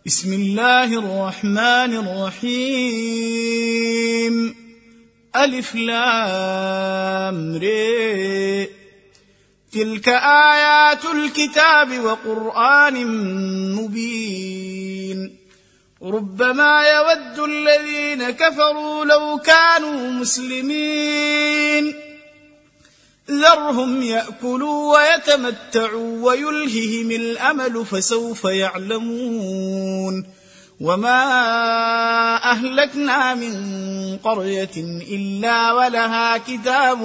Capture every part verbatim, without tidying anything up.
بسم الله الرحمن الرحيم. ألف لام ر. تلك آيات الكتاب وقرآن مبين. ربما يود الذين كفروا لو كانوا مسلمين. ذرهم يأكلوا ويتمتعوا ويلههم الأمل فسوف يعلمون. وما أهلكنا من قرية إلا ولها كتاب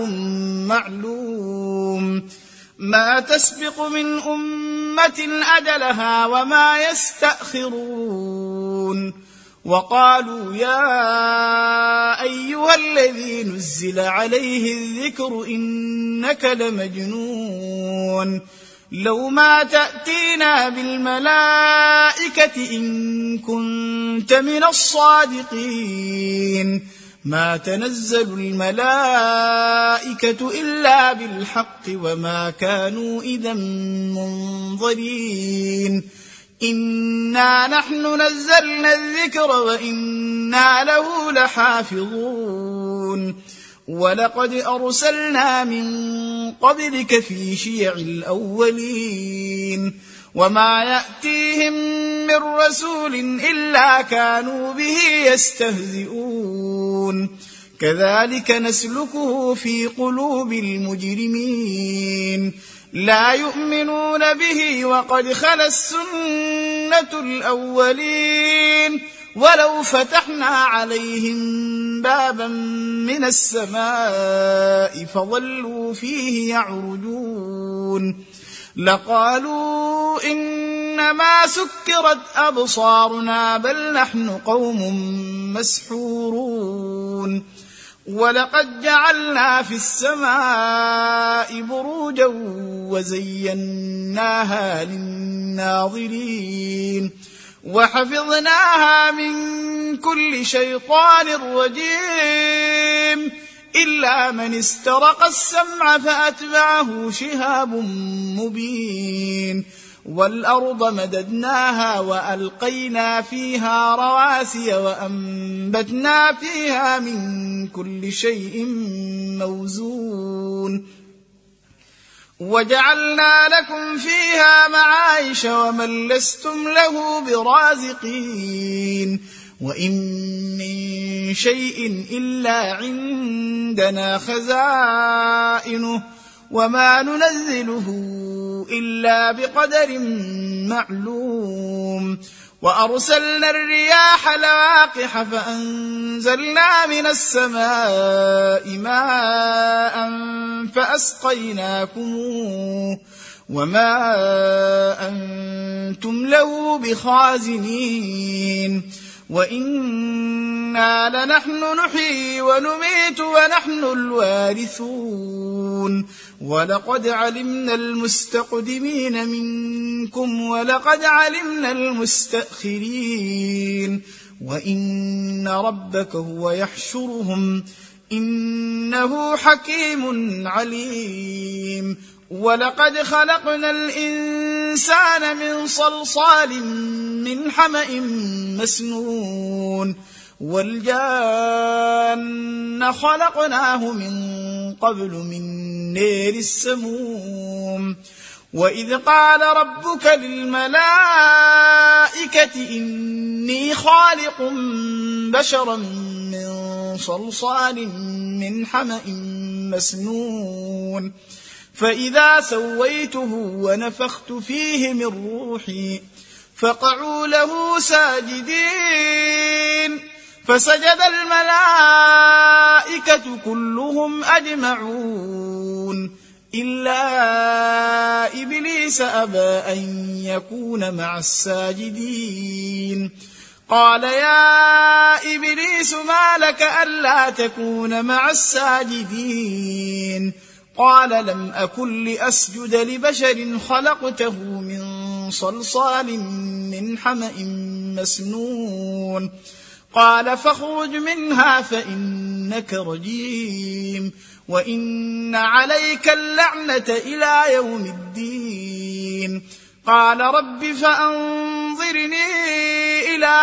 معلوم ما تسبق من أمة أجلها وما يستأخرون. وقالوا يا أيها الذي نزل عليه الذكر إنك لمجنون لو ما تأتينا بالملائكة إن كنت من الصادقين. ما تنزل الملائكة إلا بالحق وما كانوا إذا منظرين. إنا نحن نزلنا الذكر وإنا له لحافظون. ولقد أرسلنا من قبلك في شيع الأولين وما يأتيهم من رسول إلا كانوا به يستهزئون. كذلك نسلكه في قلوب المجرمين لا يؤمنون به وقد خلت السنة الأولين. ولو فتحنا عليهم بابا من السماء فظلوا فيه يعرجون لقالوا إنما سكرت أبصارنا بل نحن قوم مسحورون. ولقد جعلنا في السماء بروجا وزيناها للناظرين وحفظناها من كل شيطان رجيم إلا من استرق السمع فأتبعه شهاب مبين. والأرض مددناها وألقينا فيها رواسي وأنبتنا فيها من كل شيء موزون. وجعلنا لكم فيها معايش ومن لستم له برازقين. وإن من شيء إلا عندنا خزائنه وما ننزله إلا بقدر معلوم. وأرسلنا الرياح لواقح فأنزلنا من السماء ماء فأسقيناكموه وما أنتم له بخازنين. وإنا لنحن نحيي ونميت ونحن الوارثون. ولقد علمنا المستقدمين منكم ولقد علمنا المستأخرين. وإن ربك هو يحشرهم إنه حكيم عليم. ولقد خلقنا الإنسان من صلصال من حمأ مسنون. والجان خلقناه من قبل من نار السموم. وإذ قال ربك للملائكة إني خالق بشرا من صلصال من حمأ مسنون. فإذا سويته ونفخت فيه من روحي فقعوا له ساجدين. فسجد الملائكة كلهم أجمعون إلا إبليس أبى أن يكون مع الساجدين. قال يا إبليس ما لك ألا تكون مع الساجدين؟ قال لم أكن لأسجد لبشر خلقته من صلصال من حمأ مسنون. قال فاخرج منها فإنك رجيم وإن عليك اللعنة إلى يوم الدين. قال رب فأنظرني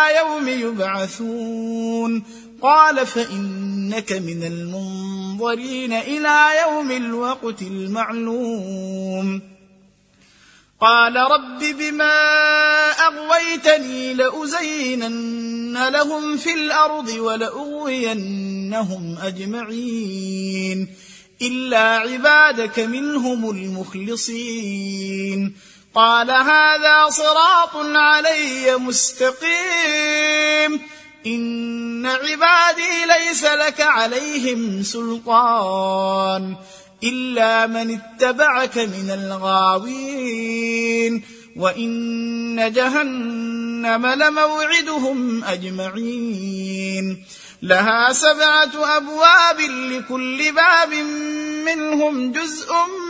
يوم يبعثون قال فإنك من المنظرين إلى يوم الوقت المعلوم قال رب بما أغويتني لأزينن لهم في الأرض ولأغوينهم أجمعين إلا عبادك منهم المخلصين قال هذا صراط علي مستقيم إن عبادي ليس لك عليهم سلطان إلا من اتبعك من الغاوين وإن جهنم لموعدهم أجمعين لها سبعة أبواب لكل باب منهم جزء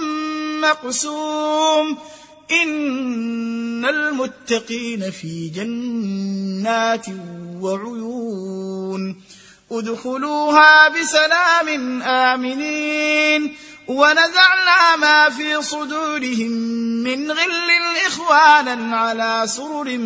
مقسوم إن المتقين في جنات وعيون ادخلوها بسلام آمنين ونزعنا ما في صدورهم من غل إخوانا على سرر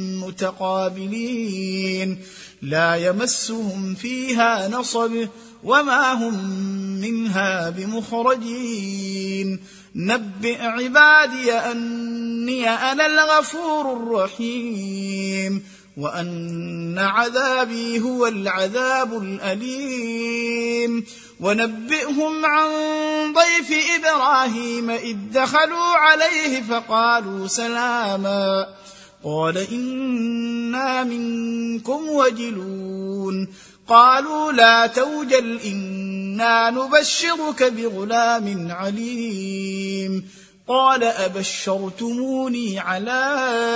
متقابلين لا يمسهم فيها نصب وما هم منها بمخرجين نبئ عبادي أني أنا الغفور الرحيم وأن عذابي هو العذاب الأليم ونبئهم عن ضيف إبراهيم إذ دخلوا عليه فقالوا سلاما قال إنا منكم وجلون قالوا لا توجل إنا نبشرك بغلام عليم قال أبشرتموني على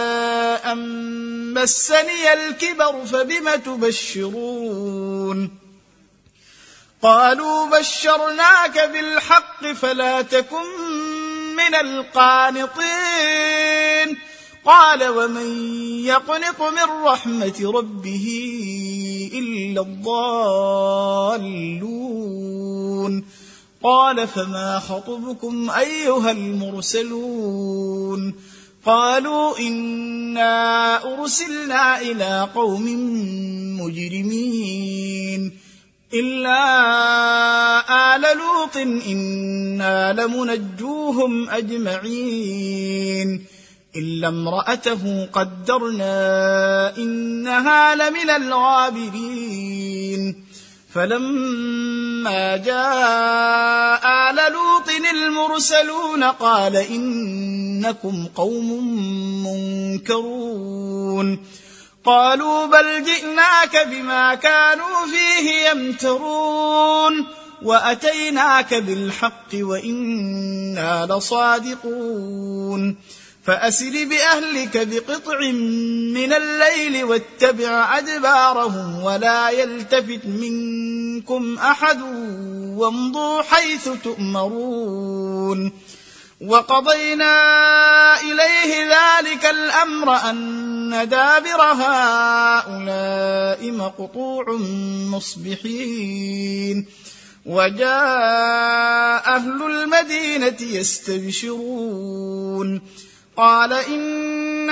أن مسني الكبر فبم تبشرون قالوا بشرناك بالحق فلا تكن من القانطين قال ومن يقنط من رحمة ربه إلا الضالون قال فما خطبكم أيها المرسلون قالوا إنا أرسلنا إلى قوم مجرمين إلا آل لوط إنا لمنجوهم أجمعين إلا امرأته قدرنا إنها لمن الغابرين فلما جاء آل لوط المرسلون قال إنكم قوم منكرون قالوا بل جئناك بما كانوا فيه يمترون وأتيناك بالحق وإنا لصادقون فأسر بأهلك بقطع من الليل واتبع أدبارهم ولا يلتفت منكم أحد وامضوا حيث تؤمرون وقضينا إليه ذلك الأمر أن دابر هؤلاء مقطوع مصبحين وجاء أهل المدينة يستبشرون قال إن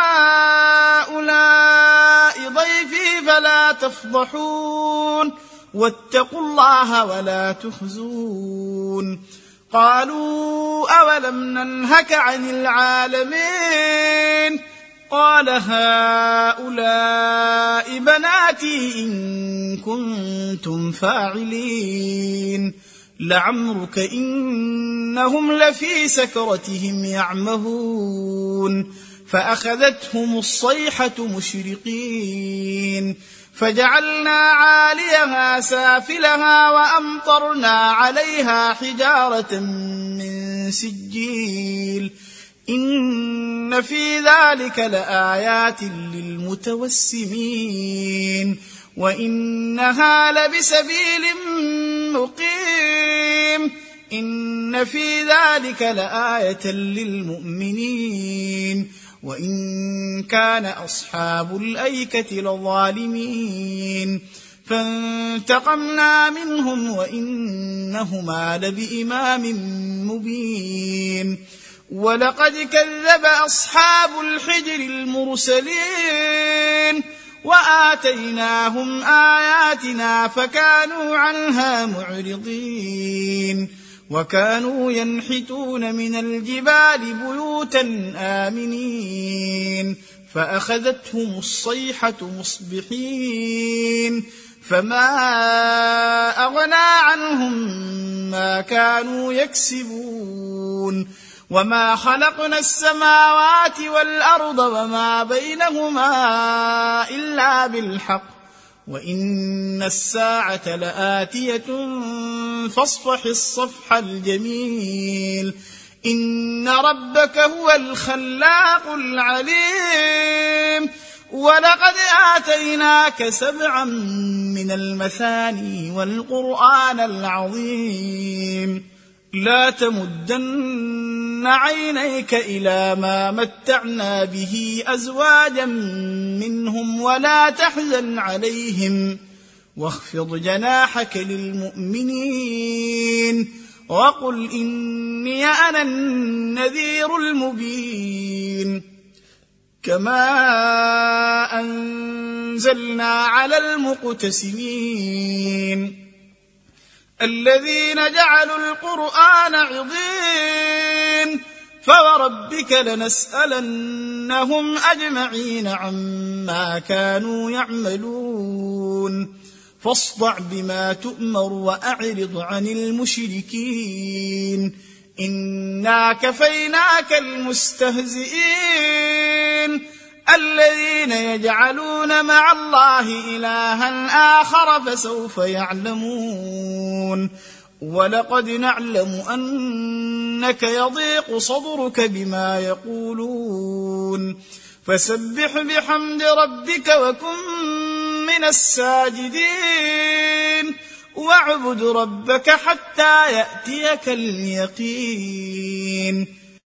هؤلاء ضيفي فلا تفضحون واتقوا الله ولا تخزون قالوا أولم ننهك عن العالمين قال هؤلاء بناتي إن كنتم فاعلين لعمرك إنهم لفي سكرتهم يعمهون فأخذتهم الصيحة مشرقين فجعلنا عاليها سافلها وأمطرنا عليها حجارة من سجيل إن في ذلك لآيات للمتوسمين وإنها لبسبيل مقيم إن في ذلك لآية للمؤمنين وإن كان أصحاب الأيكة لظالمين فانتقمنا منهم وإنهما لبإمام مبين ولقد كذب أصحاب الحجر المرسلين آتيناهم آياتنا فكانوا عنها معرضين وكانوا ينحتون من الجبال بيوتا آمنين فأخذتهم الصيحة مصبحين فما أغنى عنهم ما كانوا يكسبون وما خلقنا السماوات والأرض وما بينهما إلا بالحق وإن الساعة لآتية فاصفح الصفح الجميل إن ربك هو الخلاق العليم ولقد آتيناك سبعا من المثاني والقرآن العظيم لا تمدن عينيك إلى ما متعنا به أزواجا منهم ولا تحزن عليهم واخفض جناحك للمؤمنين وقل إني أنا النذير المبين كما أنزلنا على المقتسمين الذين جعلوا القرآن عضين فوربك لنسألنهم أجمعين عما كانوا يعملون فاصدع بما تؤمر وأعرض عن المشركين إنا كفيناك المستهزئين الذين يجعلون مع الله إلها آخر فسوف يعلمون ولقد نعلم أنك يضيق صدرك بما يقولون فسبح بحمد ربك وكن من الساجدين واعبد ربك حتى يأتيك اليقين